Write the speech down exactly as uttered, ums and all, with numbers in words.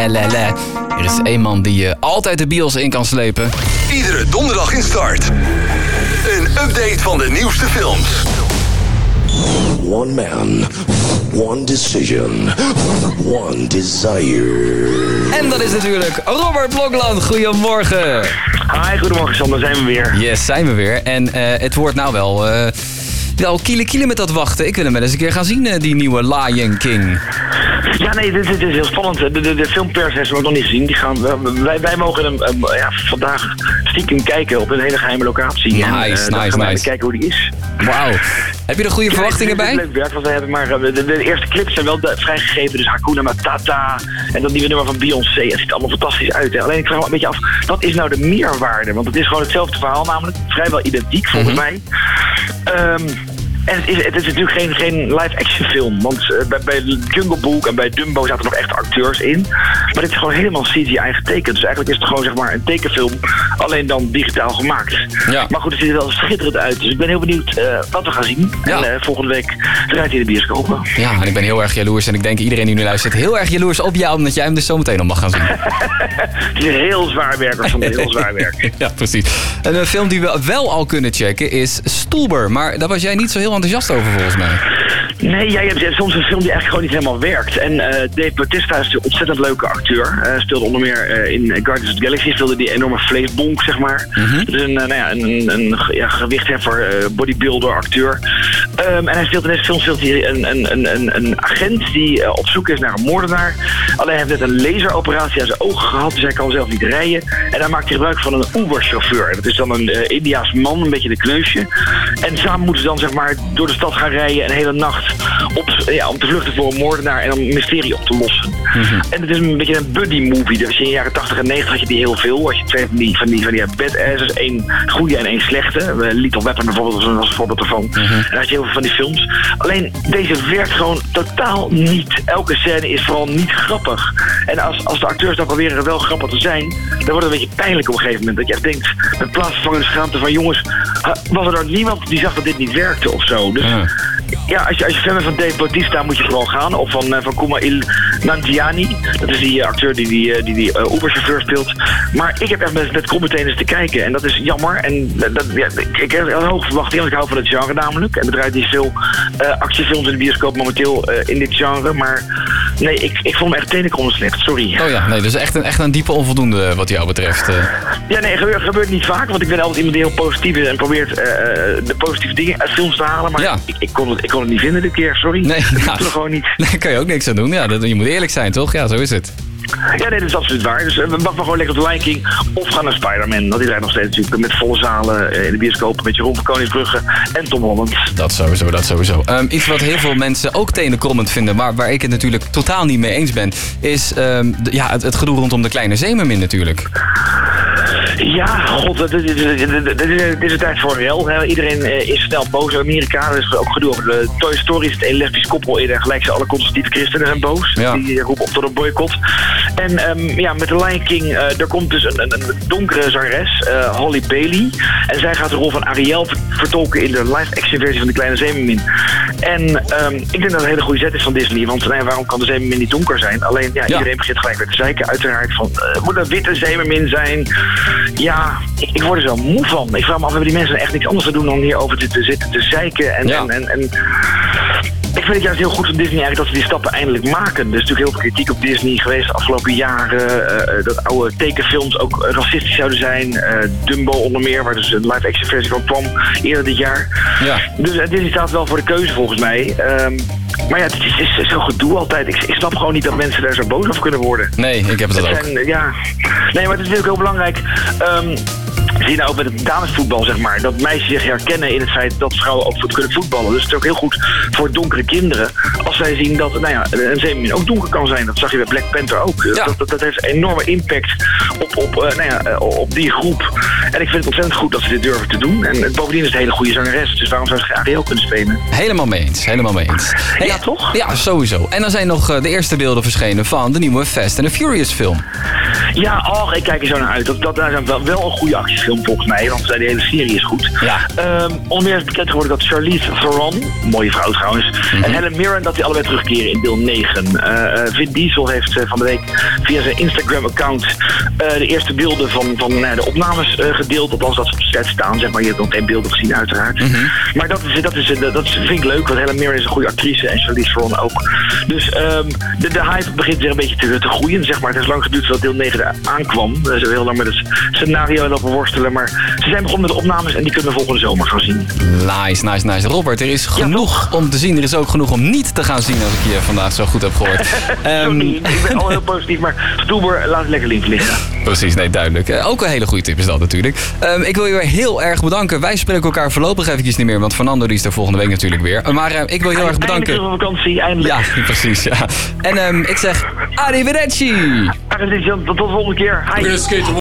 la la la. Er is één man die uh, altijd de bios in kan slepen. Iedere donderdag in Start. Een update van de nieuwste films. One man, one decision, one desire. En dat is natuurlijk Robert Blokland. Goedemorgen. Hi, goedemorgen Sander, zijn we weer. Yes, zijn we weer. En uh, het wordt nou wel... Uh, Wel kiele kiele met dat wachten. Ik wil hem wel eens een keer gaan zien, die nieuwe Lion King. Ja, nee, dit, dit is heel spannend. De, de, de filmpers hebben we nog niet gezien. Die gaan, wij, wij mogen hem um, ja, vandaag stiekem kijken op een hele geheime locatie. Nice, en, uh, nice, dan gaan we nice. kijken hoe die is. Wauw. Heb je er goede ja, verwachtingen het is, bij? Het is leuk werk wat we hebben, maar uh, de, de eerste clips zijn wel vrijgegeven. Dus Hakuna Matata en dat nieuwe nummer van Beyoncé. Het ziet allemaal fantastisch uit. Hè. Alleen ik vraag me een beetje af, wat is nou de meerwaarde? Want het is gewoon hetzelfde verhaal namelijk. Vrijwel identiek volgens mm-hmm. mij. Um, En het is, het is natuurlijk geen, geen live-action film. Want uh, bij, bij Jungle Book en bij Dumbo zaten nog echt acteurs in. Maar dit is gewoon helemaal C G I getekend. Dus eigenlijk is het gewoon zeg maar een tekenfilm. Alleen dan digitaal gemaakt. Ja. Maar goed, het ziet er wel schitterend uit. Dus ik ben heel benieuwd uh, wat we gaan zien. Ja. En uh, volgende week draait hij de bioscoop. Ja, en ik ben heel erg jaloers. En ik denk iedereen die nu luistert heel erg jaloers op jou. Omdat jij hem dus zo meteen nog mag gaan zien. Het is een heel zwaar werk. Of een heel zwaar werk. Ja, precies. En een film die we wel al kunnen checken is Stoelber. Maar daar was jij niet zo heel enthousiast over volgens mij. Nee, jij hebt soms een film die eigenlijk gewoon niet helemaal werkt. En uh, Dave Bautista is een ontzettend leuke acteur. Uh, speelde onder meer uh, in Guardians of the Galaxy. Speelde die enorme vleesbonk, zeg maar. Mm-hmm. Dus een, uh, nou ja, een, een, een ja, gewichtheffer, uh, bodybuilder, acteur. Um, en hij speelt in deze film speelt hij een, een, een, een agent die uh, op zoek is naar een moordenaar. Alleen hij heeft net een laseroperatie aan zijn ogen gehad, dus hij kan zelf niet rijden. En hij maakt gebruik van een Uber-chauffeur. Dat is dan een uh, Indiaas man, een beetje de kneusje. En samen moeten ze dan zeg maar door de stad gaan rijden een hele nacht op, ja, om te vluchten voor een moordenaar en om een mysterie op te lossen. Mm-hmm. En het is een beetje een buddy movie. Dus in de jaren tachtig en negentig had je die heel veel. Als je twee van die, van die, van die badasses, één goede en één slechte. Lethal Weapon bijvoorbeeld was een voorbeeld ervan. Mm-hmm. En dan had je heel veel van die films. Alleen deze werkt gewoon totaal niet. Elke scène is vooral niet grappig. En als, als de acteurs dan proberen wel grappig te zijn, dan wordt het een beetje pijnlijk op een gegeven moment. Dat je echt denkt, met plaatsvervangende schaamte van jongens, was er dan niemand die zag dat dit niet werkte of zo. Dus ja. Ja, als je, als je fan bent van Dave Bautista moet je vooral gaan. Of van, uh, van Kumail Nanjiani. Dat is die uh, acteur die die, uh, die, die uh, Uber-chauffeur speelt. Maar ik heb echt met, met krommetenen te kijken. En dat is jammer. En dat, ja, ik heb een hoge verwachting, want ik hou van het genre namelijk. En er draait niet veel uh, actiefilms in de bioscoop momenteel uh, in dit genre. Maar nee, ik, ik vond hem echt tenenkrommend slecht. Sorry. Oh ja, nee, dus echt een, echt een diepe onvoldoende wat jou betreft. Uh. Ja, nee, gebeurt, gebeurt niet vaak. Want ik ben altijd iemand die heel positief is en probeert uh, de positieve dingen uit films te halen. Maar ja. ik, ik kon het Ik kon het niet vinden dit keer, sorry. Nee, dat ja. doet er gewoon niet. Nee, kan je ook niks aan doen. Ja, dat, je moet eerlijk zijn, toch? Ja, zo is het. Ja, nee, dat is absoluut waar. Dus uh, we wachten gewoon lekker op de Lion King of gaan naar Spider-Man. Want die draait nog steeds natuurlijk met volle zalen uh, in de bioscoop. Met Jeroen van Koningsbrugge en Tom Holland. Dat sowieso, dat sowieso. Um, iets wat heel veel mensen ook tenenkrommend vinden, maar waar ik het natuurlijk totaal niet mee eens ben, is um, de, ja, het, het gedoe rondom de kleine zeemermin natuurlijk. Ja, god, dit is, dit is een tijd voor rel. Hè. Iedereen uh, is snel boos in Amerika. Er is ook gedoe over de Toy Story. Er zit een lesbisch koppel in en gelijk zijn alle conservatieve christenen zijn boos. Ja. Die roepen op tot een boycott. En um, ja, met de Lion King, uh, er komt dus een, een, een donkere zangeres, uh, Holly Bailey. En zij gaat de rol van Ariel vertolken in de live-action versie van de Kleine Zeemermin. En um, ik denk dat het een hele goede zet is van Disney. Want nee, waarom kan de zeemermin niet donker zijn? Alleen, ja, ja. iedereen begint gelijk weer te zeiken. Uiteraard van, uh, moet een witte zeemermin zijn? Ja, ik, ik word er zo moe van. Ik vraag me af, hebben die mensen echt niks anders te doen dan hierover te, te zitten te zeiken? En, ja. en, en, en ik vind het juist heel goed van Disney eigenlijk dat ze die stappen eindelijk maken. Er is natuurlijk heel veel kritiek op Disney geweest de afgelopen jaren. Uh, dat oude tekenfilms ook racistisch zouden zijn. Uh, Dumbo onder meer, waar dus een live-action versie van kwam eerder dit jaar. Ja. Dus uh, Disney staat wel voor de keuze volgens mij. Um, maar ja, het is, het is zo'n gedoe altijd. Ik, ik snap gewoon niet dat mensen daar zo boos over kunnen worden. Nee, ik heb het, het ook. Zijn, ja. Nee, maar het is natuurlijk heel belangrijk. Um, zie je nou ook met het damesvoetbal, zeg maar, dat meisjes zich herkennen in het feit dat vrouwen ook goed kunnen voetballen. Dus het is ook heel goed voor donkere kinderen als zij zien dat nou ja, een zeemermin ook donker kan zijn. Dat zag je bij Black Panther ook. Ja. Dat, dat, dat heeft een enorme impact op, op, uh, nou ja, uh, op die groep. En ik vind het ontzettend goed dat ze dit durven te doen. En bovendien is het een hele goede zangeres, dus waarom zou ze graag Ariel kunnen spelen? Helemaal mee eens, helemaal mee eens. Hey, ja, toch? Ja, sowieso. En dan zijn nog uh, de eerste beelden verschenen van de nieuwe Fast and the Furious film. Ja, oh, ik kijk er zo naar uit. Dat, dat, dat is wel, wel een goede actiefilm volgens mij, want de hele serie is goed. Ja. Um, onder meer is bekend geworden dat Charlize Theron, mooie vrouw trouwens, mm-hmm. en Helen Mirren, dat die allebei terugkeren in deel negen. Uh, Vin Diesel heeft uh, van de week via zijn Instagram-account uh, de eerste beelden van, van uh, de opnames uh, gedeeld. Althans, dat ze op de set staan, zeg maar. Je hebt nog geen beelden gezien uiteraard. Mm-hmm. Maar dat, is, dat, is, uh, dat is, vind ik leuk, want Helen Mirren is een goede actrice en Charlize Theron ook. Dus um, de, de hype begint weer een beetje te, te groeien, zeg maar. Het is lang geduurd voordat deel negen er aankwam. Ze hebben heel lang met het scenario lopen worstelen, maar ze zijn begonnen met de opnames en die kunnen we volgende zomer gaan zien. Nice, nice, nice. Robert, er is genoeg ja, om te zien. Er is ook genoeg om niet te gaan zien, als ik je vandaag zo goed heb gehoord. um, Sorry, ik ben al heel positief, maar Stoeber, laat het lekker links liggen. Precies, nee, duidelijk. Uh, ook een hele goede tip is dat natuurlijk. Um, ik wil je weer heel erg bedanken. Wij spreken elkaar voorlopig eventjes niet meer, want Fernando die is er volgende week natuurlijk weer. Uh, maar uh, ik wil je heel erg bedanken. Eindelijk terug op vakantie, eindelijk. Ja, precies. Ja. En um, ik zeg arrivederci. Arrivederci, tot de volgende keer. Hi.